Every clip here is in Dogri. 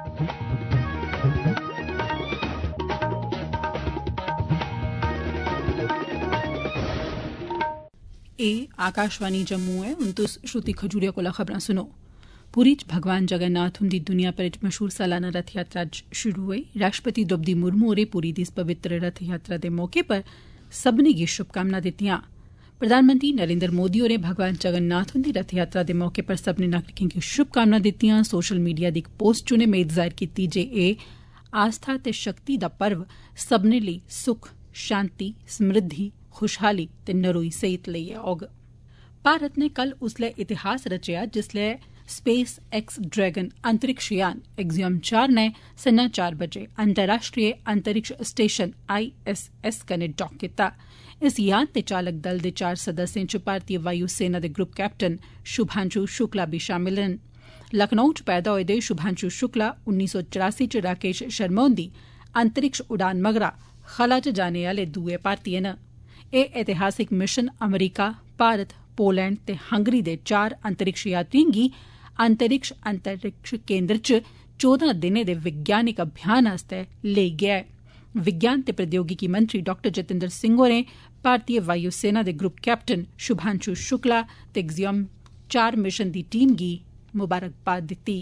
आकाशवाणी जम्मू है। हुन तुस श्रुति खजूरिया कोला खबरां सुनो। पुरी च भगवान जगन्नाथ हुंदी दुनिया भरै च मशहूर सालाना रथ यात्रा शुरू होई। राष्ट्रपति द्रौपदी मुर्मू होरें पुरी दी इस पवित्र रथ यात्रा दे मौके पर सब्भनें गी शुभकामनां दित्तियां। प्रधानमंत्री नरेन्द्र मोदी होरें भगवान जगन्नाथ हुंदी रथ यात्रा दे मौके पर सब्भनें नागरिकें गी शुभकामनां दित्तियां। सोशल मीडिया दी इक पोस्ट च उनें मेद जाहिर कीती जे एह् आस्था ते शक्ति दा पर्व सब्भनें लेई सुख, शांति, समृद्धि, खुशहाली ते नरोई सेहत लेइयै औग। भारत नै कल उसलै इतिहास रचेआ जिसलै स्पेस एक्स ड्रैगन अंतरिक्ष यान एक्सियोम 4 नै संझा 4 बजे अंतर्राष्ट्रीय अंतरिक्ष स्टेशन ISS कन्नै डॉक कीता। इस यान दे चालक दल दे 4 सदस्यें च भारतीय वायु सेना दे ग्रुप कैप्टन शुभांशु शुक्ला बी शामिल न। लखनऊ च पैदा होए दे शुभांशु शुक्ला 1984 च राकेश शर्मा हुंदी अंतरिक्ष उड़ान मगरा खला च जाने आले दुए भारतीय न। एह् ऐतिहासिक मिशन अमरीका, भारत, पोलैंड ते हंगरी दे 4 अंतरिक्ष यात्रिएं गी अंतरिक्ष केन्द्र च 14 दिनें दे वैज्ञानिक अभियान आस्तै लेई गेआ ऐ। विज्ञान ते प्रौद्योगिकी मंत्री डॉ जितेंद्र सिंह होरें भारतीय वायु सेना दे ग्रुप कैप्टन शुभांशु शुक्ला ते एक्सियोम 4 मिशन दी टीम गी मुबारकबाद दित्ती।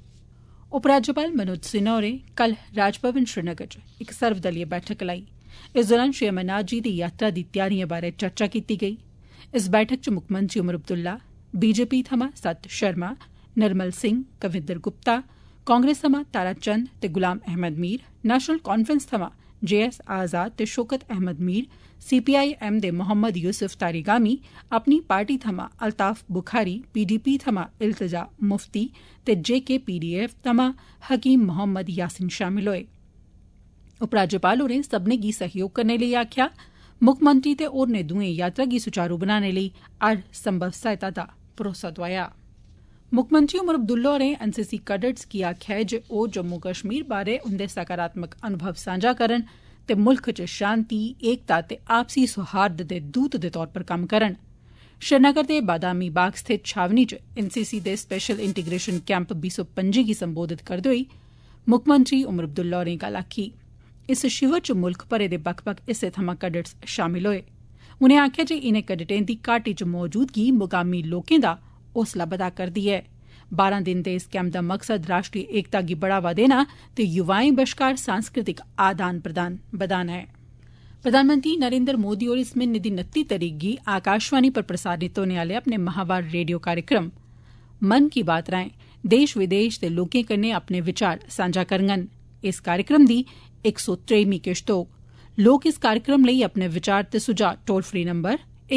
उपराज्यपाल मनोज सिन्हा होरें कल राजभवन श्रीनगर च इक सर्वदलीय बैठक लाई। इस दौरान श्री अमरनाथ जी दी यात्रा दी त्यारिएं बारै चर्चा कीती गेई। इस बैठक च मुक्खमंत्री उमर अब्दुल्ला, बीजेपी थमां सत शर्मा, निर्मल सिंह, कविंदर गुप्ता, कांग्रेस थमां तारा चंद ते गुलाम अहमद मीर, नेशनल कांफ्रेंस थमां JS आजाद ते शौकत अहमद मीर, CPIM दे मोहम्मद यूसुफ तारिगामी, अपनी पार्टी थमां अल्ताफ बुखारी, PDP थमां इल्तिजा मुफ्ती ते JKPDF थमां हकीम मोहम्मद यासिन शामिल होए। उपराज्यपाल होरें सब्भनें गी सहयोग करने लेई आखेआ। मुक्खमंत्री ते होरनें दुएं यात्रा गी सुचारू बनाने लेई हर संभव सहायता दा भरोसा दोआया। मुक्खमंत्री उमर अब्दुल्ला होरें NCC कैडेट्स गी आखेआ ऐ जे ओह् जम्मू कश्मीर बारै उंदे सकारात्मक अनुभव सांझा करन ते मुल्ख च शांति, एकता ते आपसी सौहार्द दे दूत दे तौर पर कम्म करन। श्रीनगर दे बादामी बाग स्थित छावनी च NCC दे स्पेशल इंटीग्रेशन कैंप 225 गी संबोधित करदे होई मुक्खमंत्री उमर अब्दुल्ला होरें गल्ल आखी। इस शिविर च मुल्ख भरै दे बक्ख बक्ख हिस्से थमां कैडेट्स शामिल होए। उनें आखेआ जे इनें कैडेटें दी घाटी च मौजूदगी मुकामी लोकें दा हौसला बधा करदी ऐ। 12 दिन दे इस कैंप दा मकसद राष्ट्रीय एकता गी बढ़ावा देना ते युवाएं बश्कार सांस्कृतिक आदान प्रदान बधाना ऐ। प्रधानमंत्री नरेन्द्र मोदी होर इस म्हीने दी 29 तरीक गी आकाशवाणी पर प्रसारित होने आले अपने माहवार रेडियो कार्यक्रम मन की बात राएं देश विदेश दे लोकें कन्नै अपने विचार सांझा करङन। इस कार्यक्रम दी 103वीं किश्त होग। लोक इस कार्यक्रम लेई अपने विचार ते सुझाव टोल फ्री नंबर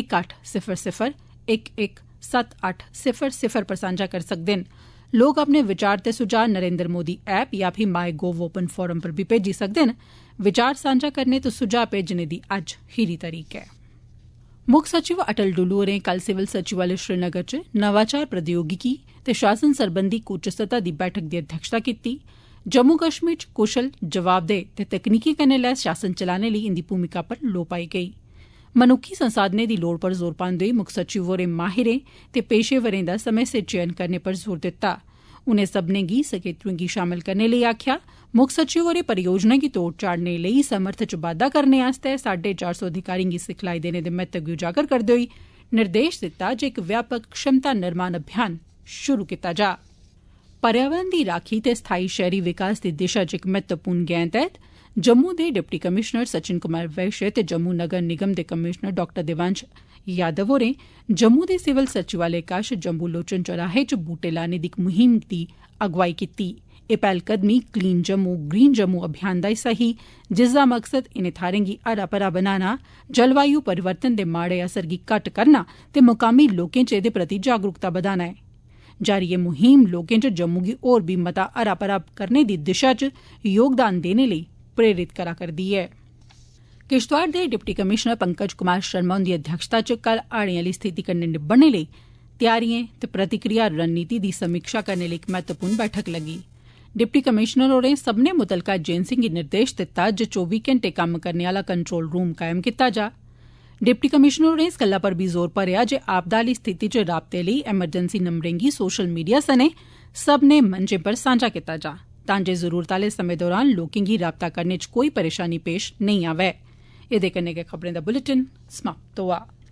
1800-117800 पर सांझा करी सकदे न। लोक अपने विचार ते सुझाव नरेन्द्र मोदी ऐप या फिर माई गोव ओपन फोरम पर बी भेजी सकदे न। विचार सांझा करने ते सुझाव भेजने दी अज्ज खीरी तरीक ऐ। मुक्ख सचिव अटल डुल्लू होरें कल सिविल सचिवालय श्रीनगर च नवाचार प्रौद्योगिकी ते शासन सरबंधी इक उच्च सतह दी बैठक दी अध्यक्षता कीती। जम्मू कश्मीर च कुशल, जवाबदेह ते तकनीकी कन्नै लैस शासन चलाने लेई इंदी भूमिका पर लोऽ पाई गेई। मनुक्खी संसाधनें दी लोड़ पर जोर पांदे होई मुक्ख सचिव होरें माहिरें ते पेशेवरें दा समें सिर चयन करने पर जोर दित्ता। उनें सब्भनें गी सखेत्रुएं गी शामल करने लेई आखेआ। मुक्ख सचिव होरें परियोजना गी तोड़ चाढ़ने लेई समर्थ च बाद्दा करने आस्तै 450 अधिकारिएं गी सिखलाई देने दे महत्व गी उजागर करदे होई निर्देश दित्ता जे इक व्यापक क्षमता निर्माण अभियान शुरू कीता जा। पर्यावरण दी राखी ते स्थाई शैहरी विकास दी दिशा च इक महत्वपूर्ण गैं तैह्त जम्मू दे डिप्टी कमिशनर सचिन कुमार वैश्य ते जम्मू नगर निगम दे कमिशनर डॉ देवांश यादव होरें जम्मू दे सिविल सचिवालय कश जम्बू लोचन चौराहे च बूटे लाने दी इक मुहिम दी अगुवाई कीती। एह् पैह्लकदमी क्लीन जम्मू ग्रीन जम्मू अभियान दा हिस्सा ही जिसदा मकसद इनें थाह्रें गी हरा भरा बनाना, जलवायु परिवर्तन दे माड़े असर गी घट्ट करना ते मुकामी लोकें च एह्दे प्रति जागरूकता बधाना ऐ। जारी एह् मुहिम लोकें च जम्मू गी होर बी मता हरा भरा करने दी दिशा च योगदान देने लेई प्रेरित करा करदी ऐ। किश्तवाड़ दे डिप्टी कमिशनर पंकज कुमार शर्मा हुंदी अध्यक्षता च कल हाड़ें आली स्थिति कन्नै निब्बड़ने लेई त्यारिएं ते प्रतिक्रिया रणनीति दी समीक्षा करने लेई इक महत्वपूर्ण बैठक लग्गी। डिप्टी कमिशनर होरें सब्भनें मुतलका एजेंसिएं गी निर्देश दित्ता जे 24 घैंटे कम्म करने आला कंट्रोल रूम कायम कीता जा। डिप्टी कमिशनर होरें इस गल्ला पर बी जोर भरेआ जे आपदा आली स्थिति च राबते लेई एमरजेंसी नंबरें गी सोशल मीडिया सने सब्भनें मंचें पर सांझा कीता जा तां जे जरूरत आले समें दौरान लोकें गी राबता करने च कोई परेशानी पेश नेई आवै। एदे कन्नै गै खबरें दा बुलेटिन समाप्त होआ।